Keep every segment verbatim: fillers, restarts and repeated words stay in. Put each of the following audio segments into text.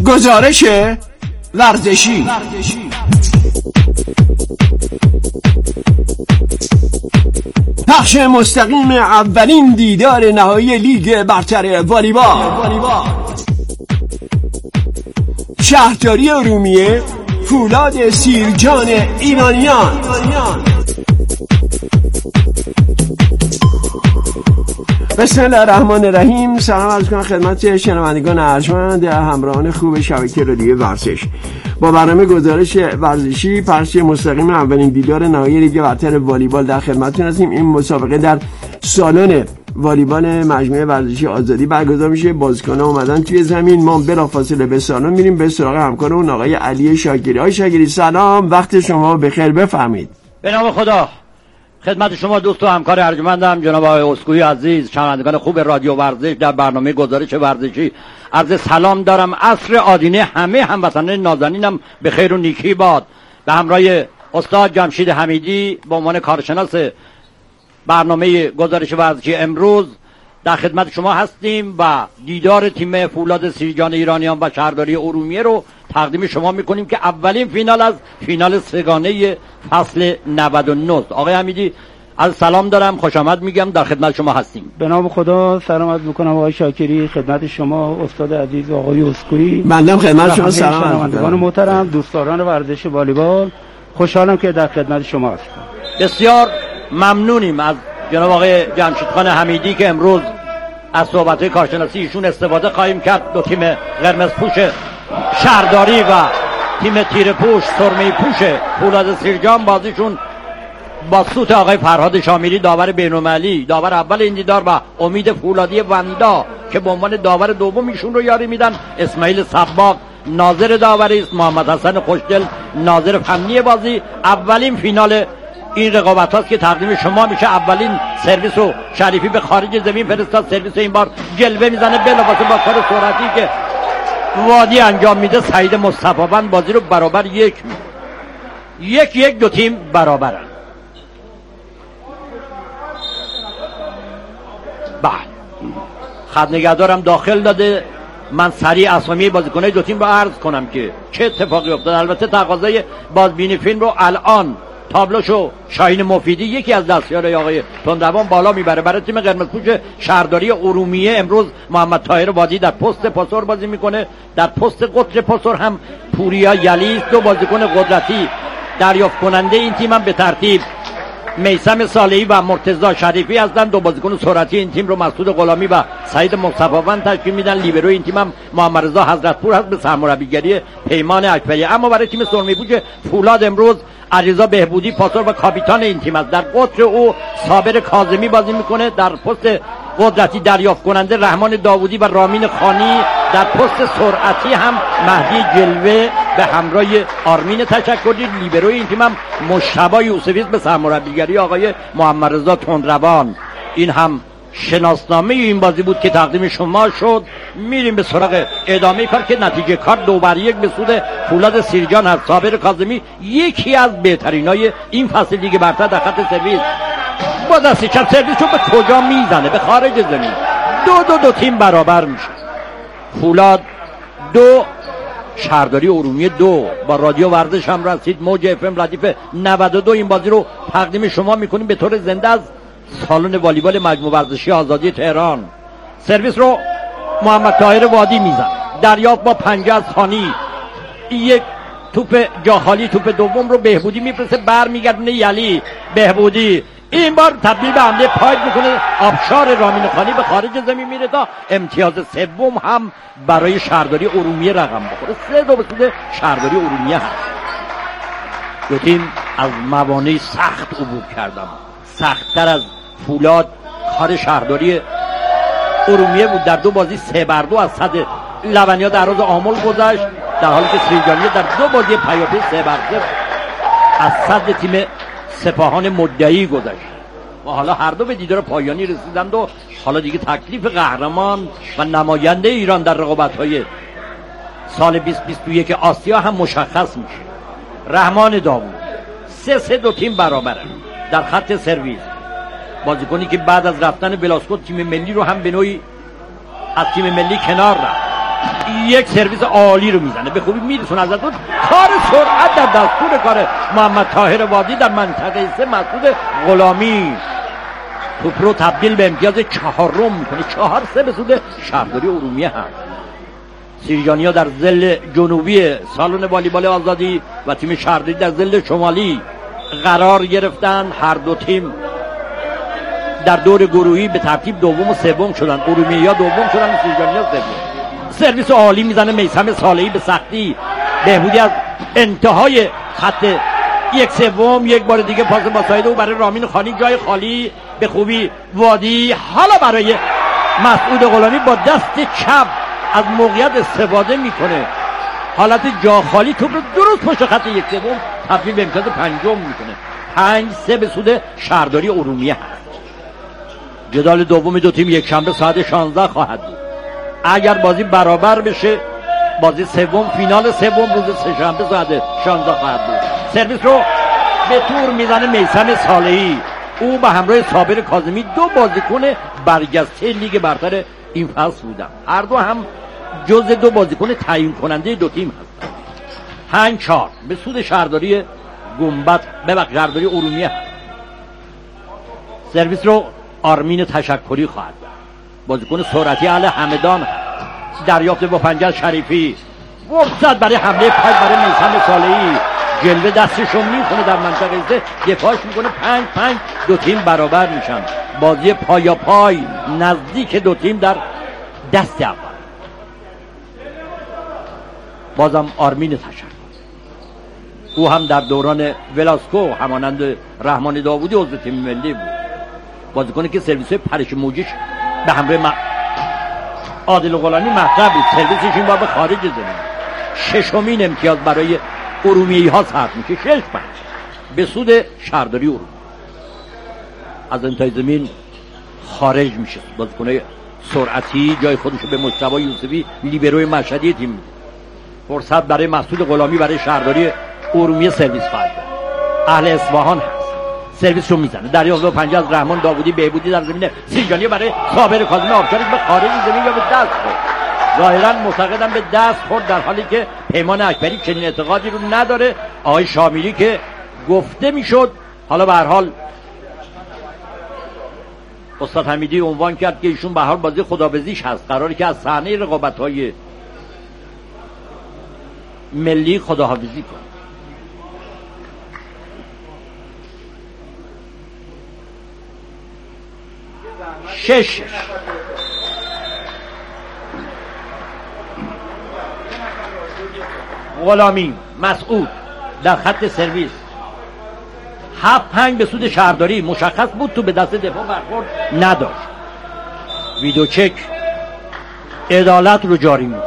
گزارش ورزشی. پخش مستقیم اولین دیدار نهایی لیگ برتر والیبال. شهرداری ارومیه، فولاد سیرجان ایرانیان. بسم الله الرحمن الرحیم. سلام عرض کنم خدمت شنوندگان ارجمند همراهان خوب شبکه رادیو ورزش. با برنامه گزارش ورزشی پخش مستقیم اولین دیدار نهایی لیگ برتر والیبال در خدمتتون هستیم. این مسابقه در سالن والیبال مجموعه ورزشی آزادی برگزار میشه. بازیکن‌ها اومدن توی زمین، ما بلافاصله به سالن میریم به سراغ همکارمون آقای علی شاگری. آقای شاگری سلام، وقت شما بخیر، بفرمایید. به نام خدا، خدمت شما دوست و همکار ارجمندم جناب آقای اسکوئی عزیز، شنوندگان خوب رادیو ورزش در برنامه گزارش ورزشی عرض سلام دارم. عصر آدینه همه هموطنان نازنینم به خیر و نیکی باد. به همراه استاد جمشید حمیدی به عنوان کارشناس برنامه گزارش ورزشی امروز در خدمت شما هستیم و دیدار تیم فولاد سیرجان ایرانیان و شهرداری ارومیه رو تقدیم شما میکنیم که اولین فینال از فینال سگانه فصل نود و نه. آقای حمیدی از سلام دارم، خوش آمد میگم، در خدمت شما هستیم. به نام خدا سلامت میکنم آقای شاکری، خدمت شما استاد عزیز آقای اسکوئی. بنده خدمت شما سلام میکنم. محترم دوستداران ورزش والیبال، خوشحالم که در خدمت شما هستم. بسیار ممنونیم از جناب آقای جمشید خان حمیدی که امروز از صحبت‌های کارشناسی ایشون استفاده خواهیم کرد. دو تیم قرمز پوش شهرداری و تیم تیر پوش سرمه پوش فولاد سیرجان بازیشون با سوت آقای فرهاد شامیری داور بین‌المللی، داور اول این دیدار، و امید فولادی وندا که به عنوان داور دوم ایشون رو یاری میدن. اسماعیل صباغ ناظر داوری است، محمد حسن خوشدل ناظر فنی بازی. اولین فینال این رقابت هاست که تقدیم شما میشه. اولین سرویس رو شریفی به خارج زمین فرستاد، سرویس این بار جلوه میزنه بلافاصله با کار سرعتی که وادی انجام میده. سعید مصطفی‌وند بازی رو برابر یک یک یک دو تیم برابرن. بله، خط نگهدارم داخل داده. من سریع اسامی بازیکن‌های دو تیم رو عرض کنم که چه اتفاقی افتاد. البته تقاضای بازبینی فیلم رو الان تابلوشو شاهین مفیدی یکی از دستیارای آقای تندروان بالا میبره. برای تیم قرمزپوش شهرداری ارومیه امروز محمد طاهر وادی در پست پاسور بازی میکنه. در پست قطر پاسور هم پوریا یلیس، دو بازیکن قدرتی دریافت کننده این تیم هم به ترتیب میثم صالحی و مرتضی شریفی هستند. دو بازیکن سرعتی این تیم رو مسعود غلامی و سعید مصطفی‌وند تشکیل میدن. لیبرو این تیم هم محمد رضا حضرتپور هست به سرمربیگری پیمان اکبری. اما برای تیم سرمه پوش فولاد امروز علیرضا بهبودی پاسور و کاپیتان این تیم است. در قطر او صابر کاظمی بازی میکنه. در پست قدرتی دریافت کننده رحمان داوودی و رامین خانی. در پست سرعتی هم مهدی جلوه به همراه آرمین تشکری. لیبروی این تیم هم مجتبی یوسفی به سرمربیگری آقای محمد رضا تندروان. این هم شناسنامه این بازی بود که تقدیم شما شد. میریم به سراغ ادامه کار که نتیجه کار دو بر یک به سود فولاد سیرجان هست. صابر کاظمی یکی از بهترینای این فصل لیگ برتر در خط سرویس با دست چپ سرویس رو به کجا میزنه؟ به خارج زمین. دو دو دو تیم برابر میشه. فولاد دو شهرداری ارومیه دو. با رادیو ورزش هم رسید. موج اف ام ردیف نود و دو این بازی رو تقدیم شما میکنیم به طور زنده از سالن والیبال مجموعه ورزشی آزادی تهران. سرویس رو محمد طاهر وادی میزن. دریافت با پنجه از خانی. یک توپ جاخالی، توپ دوم رو بهبودی میفرسته، برمیگردونه یلی. بهبودی این بار تبدیل به حمله پاید میکنه. آبشار رامین خانی به خارج زمین میره تا امتیاز سوم هم برای شهرداری ارومیه رقم بخوره. سه دو به سود شهرداری ارومیه هست. دو تیم از موانع سخت عبور کردن. سخت‌تر از فولاد کار شهرداری ارومیه بود. در دو بازی سه بر دو از صد لبنیا در روز آمل گذشت، در حالی که سیرجانی در دو بازی پیاپی سه بر صفر از صد تیم سپاهان مدعی گذشت و حالا هر دو به دیدار پایانی رسیدند و حالا دیگه تکلیف قهرمان و نماینده ایران در رقابت‌های سال بیست بیست و یک آسیا هم مشخص میشه. رحمان داوود. سه سه دو تیم برابرن. در خط سرویس بازیکنی که بعد از رفتن بلاسکو تیم ملی رو هم به نوعی از تیم ملی کنار رفت، یک سرویس عالی رو میزنه، به خوبی میرسونه ازتون. کار سرعت در دستور کار محمد طاهر وادی در منطقه سه مسعود غلامی. توپ رو تبدیل به امتیاز چهارم میکنه، چهار سه به سود شهرداری ارومیه هست. سیرجانیا در ضلع جنوبی سالن والیبال آزادی و تیم شهرداری در ضلع شمالی قرار گرفتن. هر دو تیم در دور گروهی به ترتیب دوم و سوم شدن. ارومیه‌یا دوم شدن، سیرجانیا سوم. سرویس عالی میزنه میثم صالحی به سختی. بهبودی از انتهای خط یک سوم، یک بار دیگه پاس با ساید او برای رامین خانی، جای خالی به خوبی وادی. حالا برای مسعود غلامی با دست چپ از موقعیت استفاده میکنه، حالت جا خالی توپ رو درست پشت خط یک سوم تبدیل به امتیاز پنجم میکنه. پنج سه به سود شهرداری ارومیه هست. جدال دوم دو تیم یک شنبه ساعت شانزده خواهد بود. اگر بازی برابر بشه بازی سوم، فینال سوم روز سه‌شنبه ساعت شانزده خواهد بود. سرویس رو به تور میزنه میثم صالحی، او به همراه صابر کاظمی، دو بازیکن برجسته لیگ برتر این فصل بودن. هر دو هم جز دو بازیکن تعیین کننده دو تیم هستند. پنج چهار به سود شهرداری گنبد ببخشید شهرداری ارومیه هست. سرویس رو آرمین تشکری خواهد داد، بازیکن سرعتی اهل همدان هست. دریافت با پنجه شریفی، فرصت برای حمله پای برای میثم صالحی، جلوه دستشو میکنه در منطقه سه، دفاعش میکنه. پنج پنج دو تیم برابر میشن. بازی پایا پای نزدیک دو تیم در دست اول. بازم آرمین تشکر، او هم در دوران ولاسکو همانند رحمان داوودی عضو تیم ملی بود. بازیکنی که سرویس پرش موجیش به همراه م... عادل غلامی مطرح بود. سرویسش این بار به خارج زمین. ششمین امتیاز برای ارومیه‌ای ها ثبت میشه. شش پنج به سود شهرداری ارومیه. از انتهای زمین خارج میشه. بازیکن سرعتی جای خودش به مجتبی یوسفی لیبروی مشهدی تیم میده. فرصت برای مسعود غلامی برای شهرداری ارومیه سرویس خواهد داد. اهل اصفهان هست. سرویس رو میزنه. دریافت با پنجه از رحمان داوودی. بهبودی در زمین سیرجانی برای صابر کاظمی. آبشارش به خارج زمین یا به دست خورد. ظاهرا معتقدم به دست خورد، در حالی که پیمان اکبری چنین اعتقادی رو نداره. آقای شامیری که گفته میشد، حالا به هر حال استاد حمیدی عنوان کرد که ایشون به هر حال بازی خدابزیش هست، قراره که از صحنه رقابت‌های ملی خداحافظی کنه. شش غلامی مسعود در خط سرویس. هفت پنج به سود شهرداری. مشخص بود تو به دست دفاع برخورد نداشت. ویدیو چک عدالت رو جاری میکنه.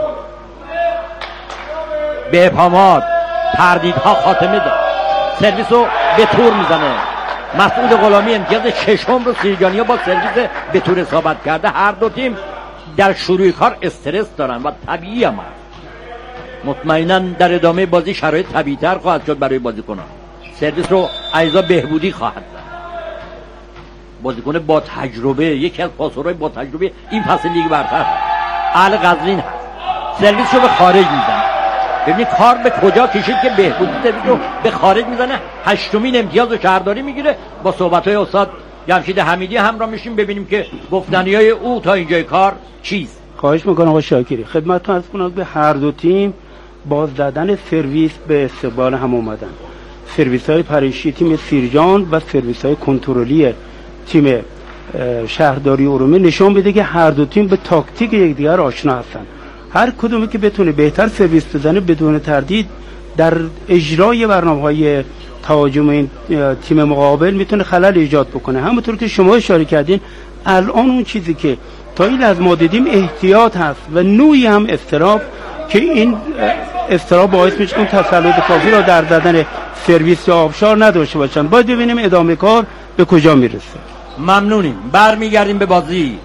به ابهامات تردیدها خاتمه داد. سرویس رو به تور میزنه. مسعود غلامی امتیاز ششم رو سیرجانیا با سرویس به تور اصابت کرده. هر دو تیم در شروع کار استرس دارن و طبیعی هم هست. مطمئنا در ادامه بازی شرایط طبیعی تر خواهد شد برای بازیکنان. سرویس رو عیضا بهبودی خواهد زد، بازیکن با تجربه، یکی از پاسورهای با تجربه این فصل لیگ برتر، اهل قزوین هست. سرویس رو به خارج میزنه. ببینید کار به کجا کشید که بهبودی سرویس رو به خارج میزنه. هشتمین امتیاز رو شهرداری میگیره. با صحبت‌های استاد جمشید حمیدی همراه میشیم ببینیم که گفتنیای او تا اینجای کار چیست. خواهش میکنم آقای شاکری خدمتتون عرض کنم به هر دو تیم باز زدن سرویس به استقبال هم اومدن. سرویس های پریشی تیم سیرجان و سرویس های کنترلی تیم شهرداری ارومیه نشون بده که هر دو تیم به تاکتیک یکدیگر آشنا هستن. هر کدومی که بتونه بهتر سرویس بزنه بدون تردید در اجرای برنامه‌های تهاجم این تیم مقابل میتونه خلل ایجاد بکنه. همونطور که شما اشاره کردین الان اون چیزی که تا این لحظه ما دیدیم احتیاط هست و نوعی هم اضطراب که این اضطراب باعث میشه اون تسلط کافی را در زدن سرویس یا آبشار نداشته باشن. باید ببینیم ادامه کار به کجا میرسه. ممنونیم. برمیگردیم به بازی.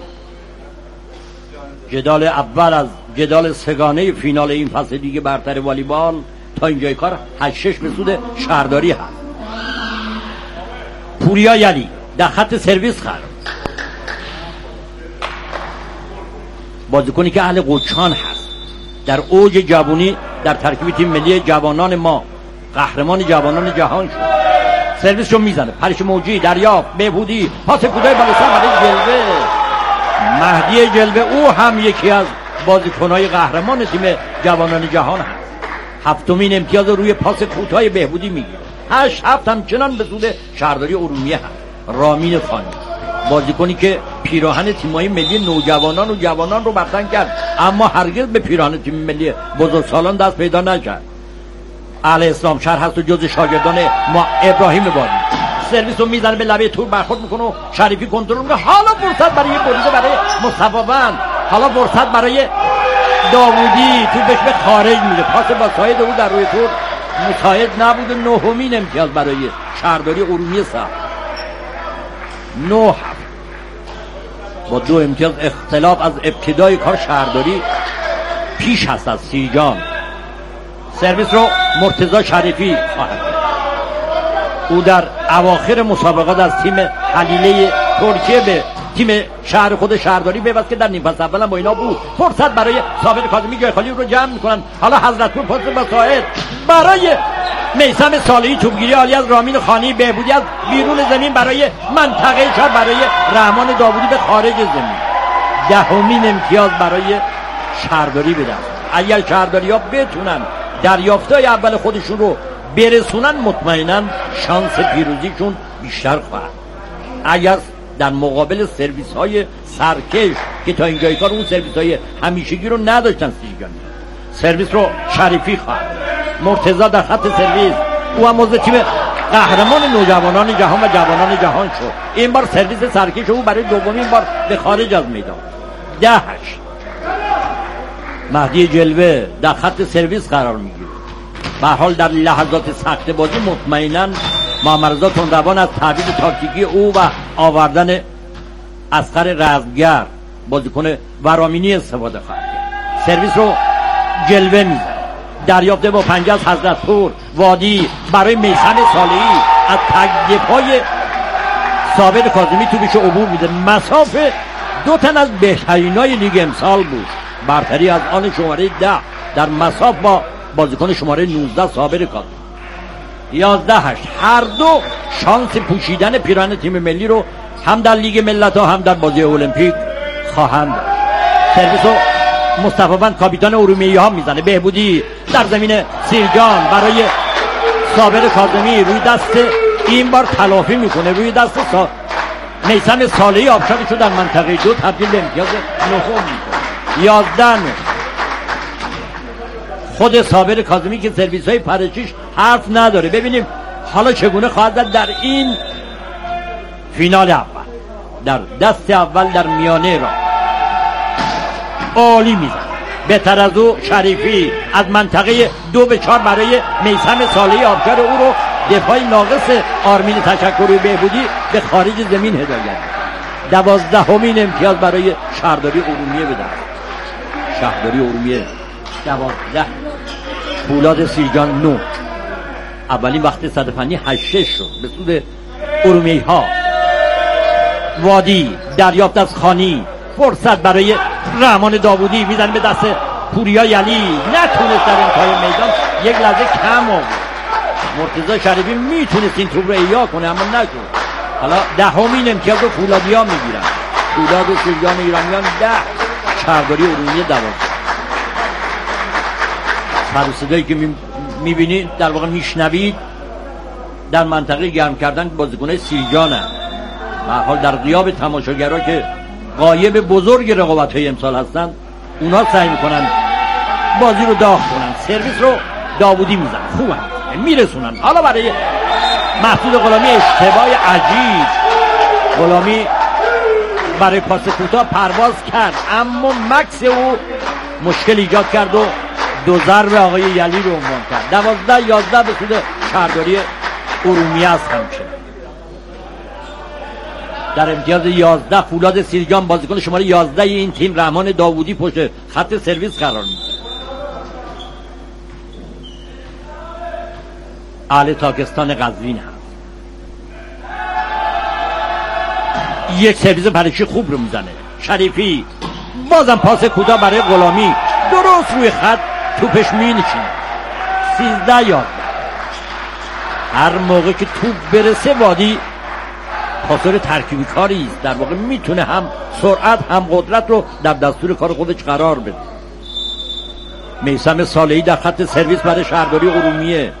جدال اول از جدال سگانه فینال این فصل لیگ برتر والیبال تا اینجای کار هشت شش به سود شهرداری هست. پوریا یلی در خط سرویس خرد، بازیکنی که اهل قوچان هست، در اوج جوانی در ترکیب تیم ملی جوانان ما قهرمان جوانان جهان شد. سرویس رو میزنه، پرش موجی، دریافت، بهبودی، پاس کوتاه بالا سر برای جلوه. مهدی جلوه او هم یکی از بازیکن‌های قهرمان تیم جوانان جهان هست. هفتمین امتیاز رو روی پاس کوتاه بهبودی میگیره. هشت هفت همچنان به سود شهرداری ارومیه هست. رامین خانی بازیکنی که پیراهن تیم‌های ملی نوجوانان و جوانان رو برتن کرد، اما هرگز به پیراهن تیم ملی بزرگسالان دست پیدا نکرد. اهل اسلام شهر هست و جز شاگردان ما ابراهیم بادی. سرویس رو میزنه به لبه تور، برخورد میکنه و شریفی کنترل میکنه. حالا فرصت برای بریده برای مصطفی بند، حالا فرصت برای داوودی، تو بهش به خارج میده. پاس با ساید او در روی تور مساعد نبود. نهمین امتیاز برای شهرداری ارومیه صاحب. نه هفت با دو امتیاز اختلاف از ابتدای کار شهرداری پیش هست از سیجان. سرویس رو مرتضی شریفی خواهد کرد. او در اواخر مسابقات از تیم حلیله ترکیه به تیم شهر خود شهرداری پیوست که در نیم فصل اول با اینا بود. فرصت برای ثابت کاظمی، جای خالی رو جمع میکنن. حالا حضرتپور پاس با ساعد برای میثم صالحی، توپگیری عالی از رامین خانی، بهبودی از بیرون زمین برای منطقه چهار برای رحمان داوودی به خارج زمین. دهمین امتیاز برای شهرداری بدن. اگر شهرداری ها بتونن دریافتای اول خودشون رو برسونن، مطمئناً شانس پیروزیشون بیشتر خواهد. اگر در مقابل سرویس های سرکش که تا اینجای کار اون سرویس های همیشگی رو نداشتن، سیجانی سرویس رو شریفی خواهد. مرتضی در خط سرویس، او هم موضوع تیم قهرمان نوجوانان جهان و جوانان جهان شد. این بار سرویس سرکش او برای دومین بار به خارج از میدان. ده هشت مهدی جلوه در خط سرویس قرار میگیره. به حال در لحظات سخت بازی مطمئناً محمد رضا تندروان از تعویض تاکتیکی او و آوردن اصغر رزمگر بازیکن ورامینی استفاده خواهد کرد. سرویس رو جلوه میزنه. دریافته با پنجه از حضرتپور. وادی برای میثم صالحی از تک دفاع ثابت کاظمی توپش عبور میده. مسافه دو تن از بهترینای لیگ امسال بود. برتری از آن شماره ده در مساف با بازیکن شماره نوزده ثابت کاظمی. یازده هشت هر دو شانس پوشیدن پیراهن تیم ملی رو هم در لیگ ملت‌ها هم در بازی المپیک خواهند داشت. سرویسو مصطفی بند کاپیتان ارومیه ها میزنه. بهبودی در زمین سیرجان برای ثابت کاظمی، روی دست این بار تلافی میکنه، روی دست سا... میثم صالحی آبشارشو در منطقه دو تبدیل به امتیاز نهم میکنه. یازده خود ثابت کاظمی که سرویس های پرشیش حرف نداره. ببینیم حالا چگونه خواهد زد در این فینال اول. در دست اول در میانه را عالی میزن. بهتر از او شریفی از منطقه دو به چهار برای میثم صالحی آبشار او رو دفاع ناقص آرمین تشکری بهبودی به خارج زمین هدایت. دوازدهمین امتیاز برای شهرداری ارومیه بدن. شهرداری ارومیه دوازده، فولاد سیرجان نو. اولین وقت صد فنی هشت شش شد به سود ارومیه ها. وادی دریافت از خانی، فرصت برای رحمان داوودی، میزنه به دست پوریا یلی، نتونست در انتهای میدان، یک لحظه کم آورد. مرتضی شریفی میتونست این توپ رو احیا کنه اما نشد. حالا دهمین امتیاز رو فولادی ها میگیرن. فولاد و سیرجان ایرانیان ده، شهرداری ارومیه دوازده. سر و صدایی که میبینید در واقع میشنوید در منطقه گرم کردن بازیکن‌های سیرجان هم. به حال در غیاب تماشاگرها که غایب بزرگ رقابت‌های امسال هستن، اونا سعی میکنن بازی رو داغ کنن. سرویس رو داوودی میزن، خوبه میرسونن. حالا برای محمود غلامی اشتباه عجیب. غلامی برای پاس کوتاه پرواز کرد اما مکس او مشکل ایجاد کرد و دو ضرب آقای یلی رو عنوان کرد. دوازده یازده به سود شهرداری ارومیه است. همچنین در امتیاز یازده فولاد سیرجان بازیکن شماره یازده این تیم رحمان داوودی پشت خط سرویس قرار می‌گیره. اهل تاکستان قزوین هست. یک سرویس پرشی خوب رو میزنه. شریفی بازم پاس کوتاه برای غلامی، درست روی خط توپش می نشینه. سیزده یازده. هر موقع که توپ برسه وادی پاسور ترکیبی کاری است، در واقع میتونه هم سرعت هم قدرت رو در دستور کار خودش قرار بده. میثم صالحی در خط سرویس برای شهرداری ارومیه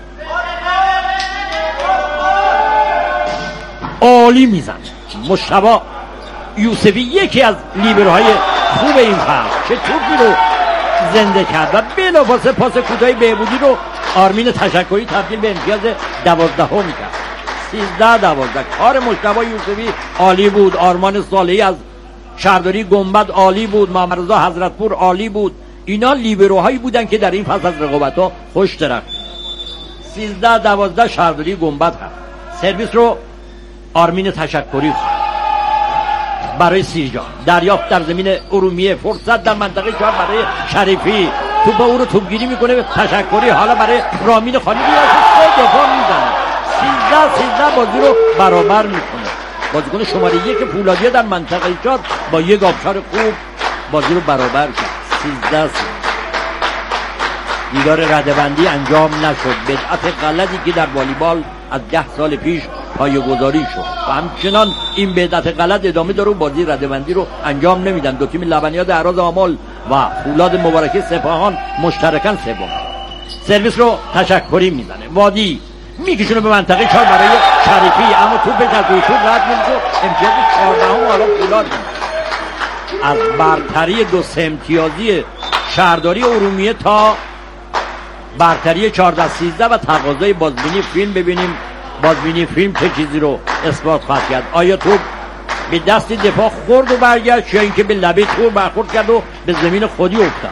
عالی میزنه. مجتبی یوسفی یکی از لیبروهای خوب این فصل چه توپی رو زنده کرد و بلافاصله پاس کوتاه بهبودی رو آرمین تشکری تبدیل به امتیاز دوازدهم کرد. سیزده دوازده. کار مجتبی یوسفی عالی بود. آرمان صالحی از شهرداری گنبد عالی بود. محمد رضا حضرتپور عالی بود. اینا لیبروهایی بودن که در این فصل از رقابت‌ها خوش درخت. سیزده دوازده شهرداری گنبد هست. سرویس رو آرمین تشکری برای سیرجان. دریافت در زمین ارومیه. فرصت در منطقه چهار برای شریفی. توپ او رو توپگیری میکنه تشکری. حالا برای رامین خانی بیاد سه دفاع میزنه. سیزده سیزده بازی رو برابر میکنه. بازیکن شماره یک فولادیه در منطقه چهار با یک آبشار خوب بازی رو برابر کرد. سیزده سیزده. دیدار ردبندی انجام نشد. بدعت غلطی که در والیبال از ده سال پیش پایه‌گذاری شد و همچنان این بدعت غلط ادامه داره و بازی ردبندی رو انجام نمیدن. دو تیم لبنیات اعراض آمل و فولاد مبارکه سپاهان مشترکاً سوم. سرویس رو تشکری میزنه. وادی میکشونه به منطقه چهار برای شریفی، اما توپش از روی توپ رد میشه. امتیاز چهاردهم حالا فولاد از برتری دو سه امتیازی شهرداری ارومیه تا برتری چهارده سیزده و تقاضای بازبینی فیلم. ببینیم بازبینی فیلم چه چیزی رو اثبات خواهد کرد. آیا توپ به دست دفاع خورد و برگشت یا اینکه به لبه تور برخورد کرد و به زمین خودی افتاد؟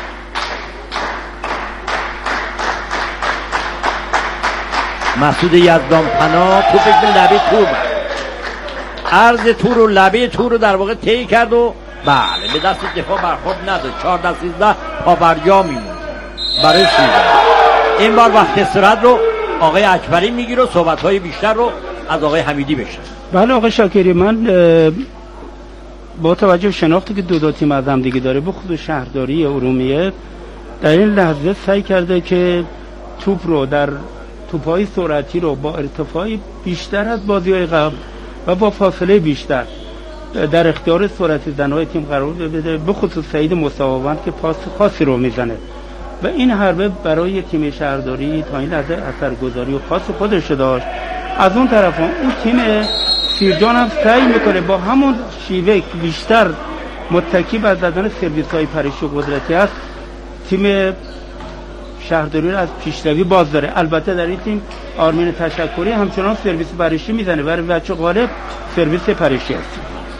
مسعود یزدان پناه توپش به لبه تور برد. عرض تور و لبه تور رو در واقع طی کرد و بله به دست دفاع برخورد نداد. چهارده سیزده پاورجا میمون برای سیزده. این بار وقت استراحت رو آقای اکبری میگیره و صحبت‌های بیشتر رو از آقای حمیدی بشن. بله آقای شاکری، من با توجه به شناختی که دو دو تیم از هم دیگه داره به خصوص شهرداری ارومیه در این لحظه سعی کرده که توپ رو در توپ‌های سرعتی رو با ارتفاعی بیشتر از بازی‌های قبل و با فاصله بیشتر در اختیار سرعتی زنهای تیم قرار بده، به خصوص سعید مصابوند که پاس خاصی رو میزنه و این حربه برای تیم شهرداری تا این لحظه اثرگذاری و خاص خودش داشت. از اون طرف اون تیم سیرجان هم سعی میکنه با همون شیوه بیشتر متکی بر زدن سرویس های پریشی و قدرتی است تیم شهرداری رو از پیشروی باز داره. البته در این تیم آرمین تشکری همچنان سرویس پریشی میزنه، برای بچه غالب سرویس پریشی است.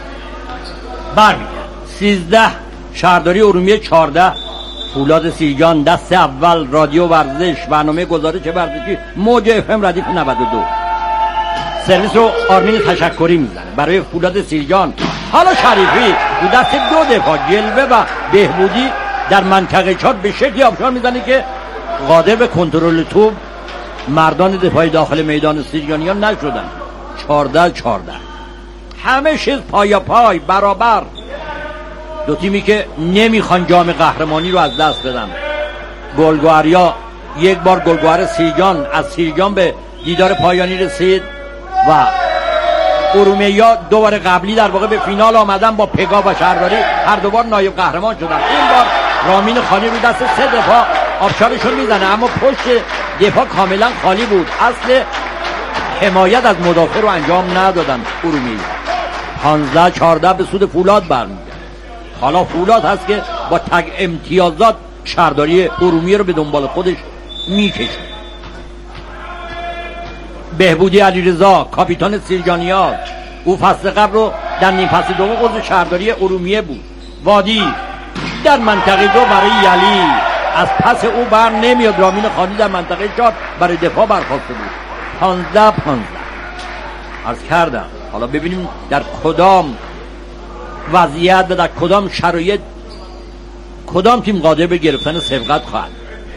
برمیگرد سیزده شهرداری ارومیه چهارده فولاد سیرجان. دست اول رادیو ورزش، برنامه گزارش ورزشی موج اف ام ردیف نود و دو. سرویس رو آرمین تشکری میزنه برای فولاد سیرجان. حالا شریفی دو دست دو دفاع جلوه و بهبودی در منطقه چهار به شکلی آبشار میزنه که قادر به کنترل توپ مردان دفاعی داخل میدان سیرجانیان نشدن. چهارده چهارده همه چیز پایا پای برابر. دو تیمی که نمیخوان جام قهرمانی رو از دست بدن. گلگوهریا یک بار گلگوهر سیرجان از سیرجان به دیدار پایانی رسید و ارومیه دوباره قبلی در واقع به فینال آمدن با پگا و شهرداری هر دوبار نایب قهرمان شدن. این بار رامین خانی رو دست سه دفاع آبشارشون میزنه، اما پشت دفاع کاملا خالی بود. اصل حمایت از مدافع رو انجام ندادن ارومیه. پانزده چهارده به سود فولاد برمیگرد. حالا فولاد هست که با تگ امتیازات شهرداری ارومیه رو به دنبال خودش میکشه. بهبودی علیرضا کاپیتان سیرجانیات، او فصل قبل رو در نیم فصل دوم عضو شهرداری ارومیه بود. وادی در منطقه دو برای یلی، از پس او بر نمیاد. رامین خانی در منطقه چهار برای دفاع برخواسته بود. پانزده پانزده عرض کردم. حالا ببینیم در کدام وضعیت و در کدام شرایط کدام تیم قادر به گرفتن سبقت خواهد.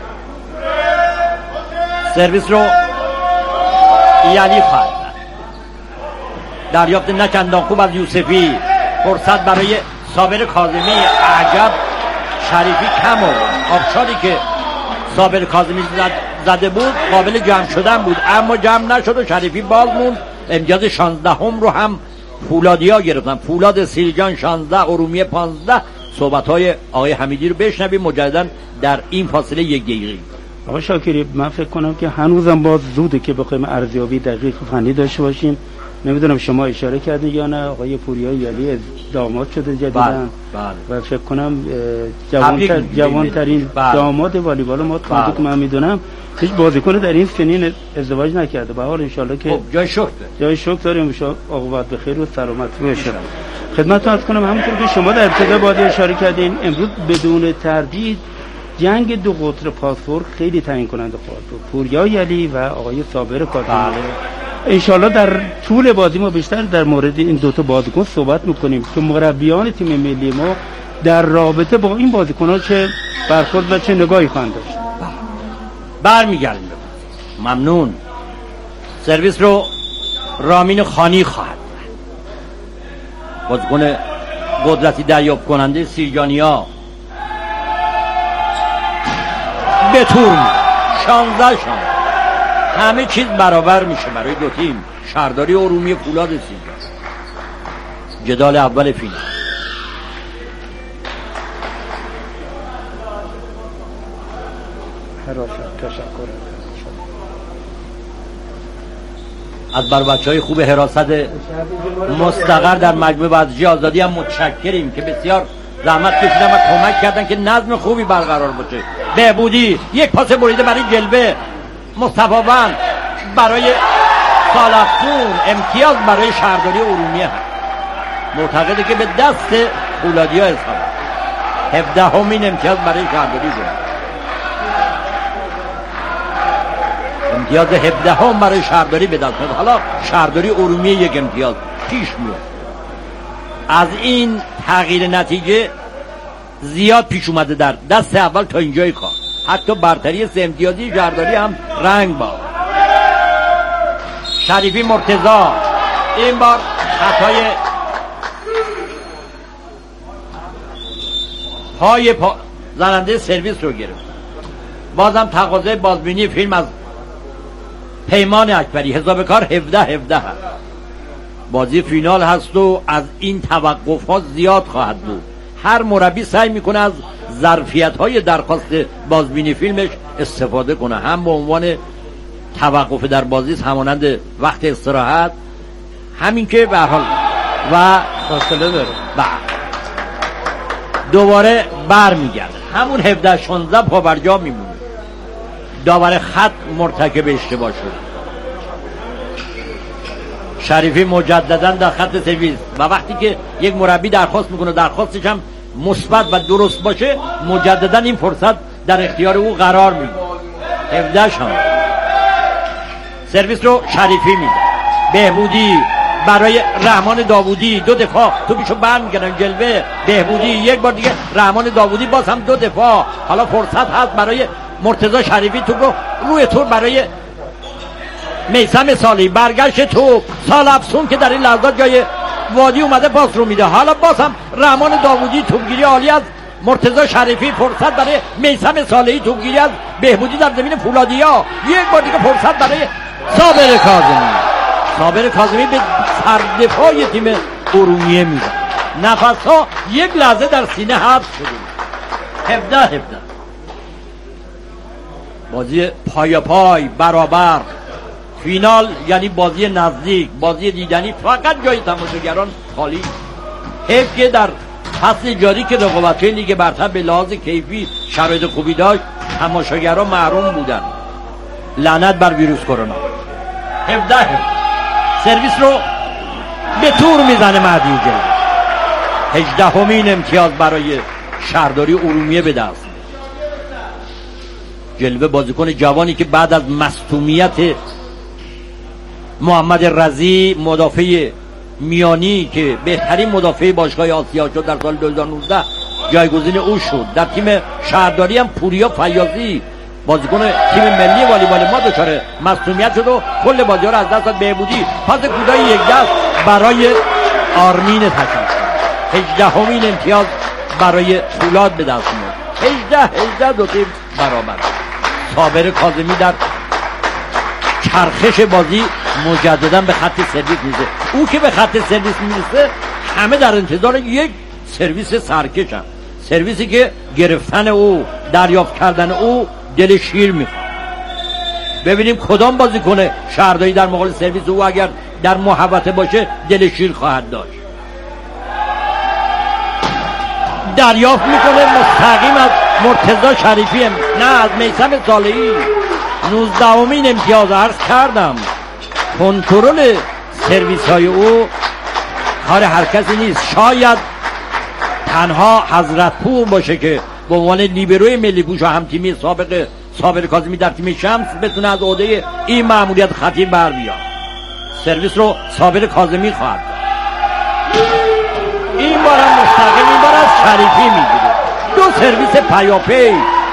سرویس رو یلی خواهد دریافت نچندان خوب از یوسفی. فرصت برای صابر کاظمی. عجب شریفی کم آورد. آبشاری که صابر کاظمی زد زده بود قابل جمع شدن بود، اما جمع نشد و شریفی باز موند. امتیاز شانزده هم رو هم فولادیا گرفتن، فولاد سیرجان شانزده، ارومیه پانزده. صحبت‌های آقای حمیدی رو بشنویم مجددا در این فاصله یک دقیقه. آقای شاکری، من فکر کنم که هنوزم باز زوده که بخوایم ارزیابی دقیق فنی داشته باشیم. نمیدونم شما اشاره کردین یا نه، آقای پوریا یلی داماد شده جدیداً. بله. و فکر کنم جوانتر جوانترین داماد والیبال ما تا که من میدونم هیچ بازیکن در این سنین ازدواج نکرده. به هر حال ان شاءالله که خب جای شکر جای شکر داریم، ان شاء الله عاقبت به خیر و سلامت باشه. خدمتتون عرض کنم همونطور که شما در ابتدا بازی اشاره کردین، امروز بدون تردید جنگ دو قطر پاسپورت خیلی تعیین کننده خواهد بود، پوریا یلی و آقای صابر کاظمی. انشالله در طول بازی ما بیشتر در مورد این دوتا بازیکن صحبت میکنیم که مربیان تیم ملی ما در رابطه با این بازیکن‌ها چه برخورد و چه نگاهی خواهند داشت. برمیگردیم. ممنون. سرویس رو رامین خانی خواهد بازیکن قدرتی دریافت کننده سیرجانیا به طور شانزده شان همه چیز برابر میشه برای دو تیم، شهرداری و ارومیه فولاد سیرجان. جدال اول فینال. تشکر از بر بچهای خوب حراست مستقر در مجموعه ورزشی آزادی هم متشکریم که بسیار زحمت کشیدن و کمک کردن که نظم خوبی برقرار باشه. بهبودی یک پاس بریده برای جلوه، مصطفی برای سالفون، امتیاز برای شهرداری ارومیه هست. معتقده که به دست فولادیا حساب هفده همین امتیاز برای شهرداری بود. امتیاز هفده هم برای شهرداری به دست میاد. حالا شهرداری ارومیه یک امتیاز پیش میاد. از این تغییر نتیجه زیاد پیش اومده در دست اول تا اینجای کار، حتی برتری سه امتیازی شهرداری هم رنگ با شریفی مرتضی این بار خطای پای پا زننده سرویس رو گرفت. بازم تقاضای بازبینی فیلم از پیمان اکبری. حساب کار هفده هفده هست. بازی فینال هست و از این توقف ها زیاد خواهد بود. هر مربی سعی میکنه از ظرفیت های درخواست بازبینی فیلمش استفاده کنه، هم به عنوان توقف در بازی همانند وقت استراحت، همین که به هر حال و فاصله داره دوباره بر میگرده همون هفده شانزده پا بر جا میمونه. داور خط مرتکب اشتباه شد. شریفی مجددا در خط سرویس و وقتی که یک مربی درخواست میکنه درخواستش هم مثبت و درست باشه، مجددا این فرصت در اختیار او قرار میگیره. هفده شان سرویس رو شریفی میده. بهبودی برای رحمان داوودی، دو دفاع تو بیشو برمیگردن جلوه. بهبودی یک بار دیگه رحمان داوودی، باز هم دو دفاع. حالا فرصت هست برای مرتضی شریفی، تو رو روی تور برای میثم صالحی، برگشت تو سال افسون که در این لحظات جای وادی اومده پاس رو میده. حالا باز هم رحمان داوودی، توپگیری عالی از مرتضی شریفی، فرصت برای میثم صالحی، توپگیری از بهبودی در زمین فولادیا. یک بار دیگه فرصت برای صابر کاظمی. صابر کاظمی به سردفاع تیم ارومیه میده. نفس‌ها یک لحظه در سینه حبس شده. هفده هفده بازی پای پای برابر. فینال یعنی بازی نزدیک، بازی دیدنی، فقط جای تماشاگران خالی. حیف که در فصل جاری که رقابت‌های لیگ برتر به لحاظ کیفی شرایط خوبی داشت، تماشاگران محروم بودن. لعنت بر ویروس کرونا. هفده هفده سرویس رو به تور میزنه مهدی جلوه. هجدهمین امتیاز برای شهرداری ارومیه به دست. جلوه بازیکن جوانی که بعد از مصدومیت محمد رضی مدافع میانی که بهترین مدافع باشگاه آسیا شد در سال دو هزار و نوزده جایگزین او شد. در تیم شهرداری هم پوریا فیاضی بازیکن تیم ملی والیبال ما دچار مصدومیت شد و کل بازی‌ها را از دست داد. بهبودی پاس کوتاه یک دست برای آرمین تکن. هجدهمین امتیاز برای فولاد به دست میاد. هجده هجده دو تیم برابر. صابر کاظمی در چرخش بازی مجددا به خط سرویس میزه. او که به خط سرویس میرسه همه در انتظار یک سرویس سرکشن، سرویسی که گرفتن او، دریافت کردن او دل شیر میخواد. ببینیم کدام بازیکن شهرداری در مقابل سرویس او اگر در محوطه باشه دل شیر خواهد داشت. دریافت میکنه مستقیم از مرتضی شریفی، نه از میثم صالحی. نوزدهمین امتیاز عرض کردم. کنترل سرویس های او کار هر کسی نیست. شاید تنها حضرت پور باشه که به عنوان لیبروی ملی پوش و همتیمی سابق صابر کاظمی در تیم شمس بتونه از عهده این مأموریت خطیر بر بیاد. سرویس رو صابر کاظمی خواهد داد. این بار هم مستقیم این بار از شریفی میگیره. دو سرویس پیاپی.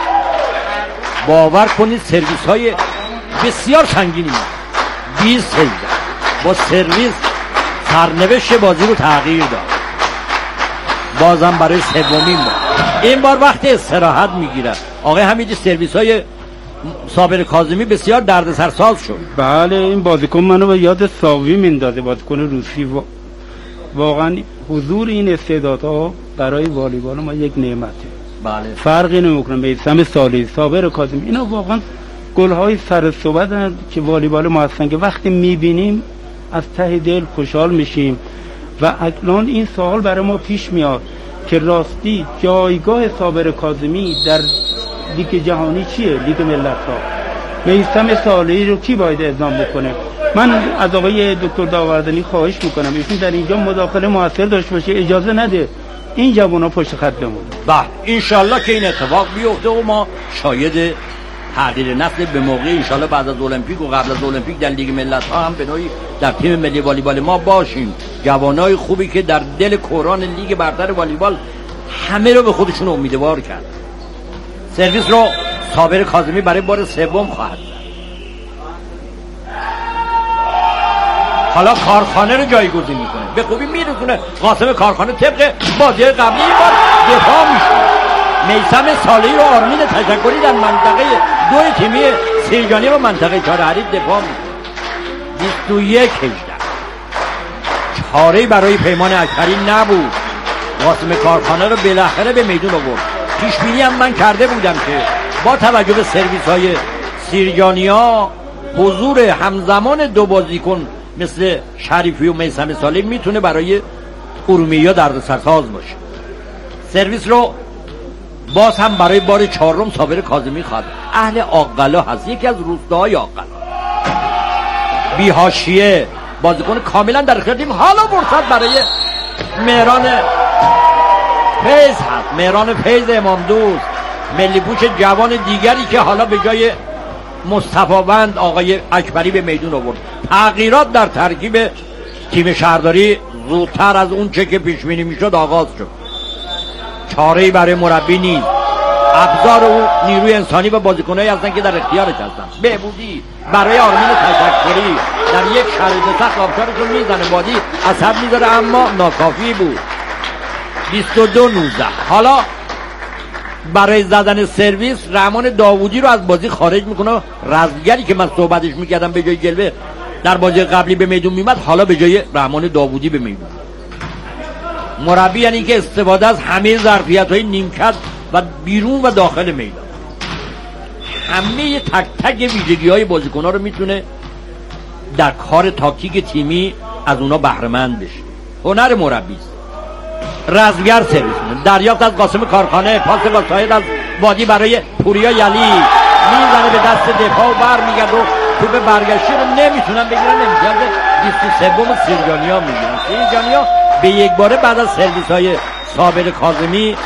باور کنید سرویس های بسیار سنگینی بیست هجده با سرویس سرنوشت بازی رو تغییر داد. بازم برای سومین بار این بار وقت استراحت میگیره. آقای حمیدی سرویس های صابر کاظمی بسیار دردسرساز شد. بله این بازیکن منو به یاد ساوی میندازه، بازیکن روسی. و... واقعا حضور این استعدادها برای والیبال ما یک نعمته. بله فرقی نمیکنه. میثم صالحی، صابر کاظمی، اینا واقعا گل‌های سر صحبت که والیبال ما هستن که وقتی میبینیم از ته دل خوشحال میشیم. و الان این سوال برای ما پیش میاد که راستی جایگاه صابر کاظمی در لیگ جهانی چیه؟ لیگ ملت‌ها میثم صالحی رو کی باید اعزام بکنه؟ من از آقای دکتر داوردانی خواهش میکنم ایشون در اینجا مداخله موثر داشته باشه، اجازه نده این جوونا پشت خط بمونن. بله انشالله که این اتفاق بیفته و ما شاید تغییر نسل به موقع انشالله بعد از المپیک و قبل از المپیک در لیگ ملت‌ها هم به نوعی در تیم ملی والیبال ما باشیم. جوانای خوبی که در دل کوران لیگ برتر والیبال همه رو به خودشون امیدوار کرد. سرویس رو صابر کاظمی برای بار سوم خواهد. حالا کارخانه رو جایگزین میکنه، به خوبی میرسونه قاسم کارخانه طبق بازی قبلی این بار دفاع میشه. میثم صالحی و آرمین تشکری در منطقه دو تیمی سیرجانی و منطقه چهار حریف دفاع میکنه. بیست و یک هجده چاره‌ای برای پیمان اکبری نبود. قاسم کارخانه رو بالاخره به میدون آورد. پیش بینی هم من کرده بودم که با توجه به سرویس های سیرجانیا حضور همزمان دو بازیکن مثل شریفی و میثم صالحی میتونه برای ارومیه دردسرساز باشه. سرویس رو باز هم برای بار چهارم صابر کاظمی خواهد. اهل آقلا هست، یکی از روستاهای آقلا، بی حاشیه، بازیکن کاملا در اختیار تیم. حالا فرصت برای مهران فیض هست، مهران فیض امام دوست، ملی پوش جوان دیگری که حالا به جای مصطفاوند آقای اکبری به میدون آورد. تغییرات در ترکیب تیم شهرداری زودتر از اون چه که پیش بینی میشد آغاز شد. چاره‌ای برای مربی نیست. ابزار او نیروی انسانی و بازیکنایی هستن که در اختیارش هستن. بهبودی برای آرمین تشکری در یک شرایط سخت آبشارشون میزنه، بادی عصب میذاره اما ناکافی بود. بیست و دو نوزده. حالا برای زدن سرویس رحمان داوودی رو از بازی خارج میکنه. رزگری که من صحبتش میکردم به جای جلوه در بازی قبلی به میدون میمد، حالا به جای رحمان داوودی به میدون. مربی یعنی که استفاده از همه ظرفیت‌های نیمکت و بیرون و داخل میدان، همه تک تک ویژگی‌های بازیکن‌ها رو میتونه در کار تاکتیک تیمی از اونا بهره مند بشه. هنر مربی است. رزگر سرویس می‌کنه. دریافت از قاسم کارخانه، پاس گاساید از وادی برای پوریا یلی، میزنه به دست دفاع و برمیگرده و توپ برگشتی رو نمیتونن بگیرن. امتیاز بیست و سوم سیرجانیا میگیرن. سیرجانیا به یک باره بعد از سرویس های صابر کاظمی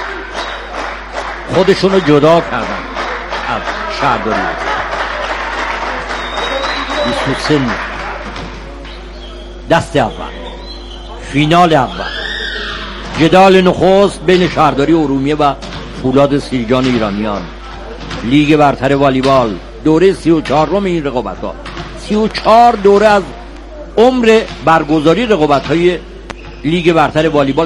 خودشون رو جدا کردن از شهرداری. بیست و سه دست اول فینال اول جدال نخست بین شهرداری ارومیه و فولاد سیرجان ایرانیان، لیگ برتر والیبال، دوره سی و چهارم این رقابت‌ها. سی و چهار دوره از عمر برگزاری رقابت‌های لیگ برتر والیبال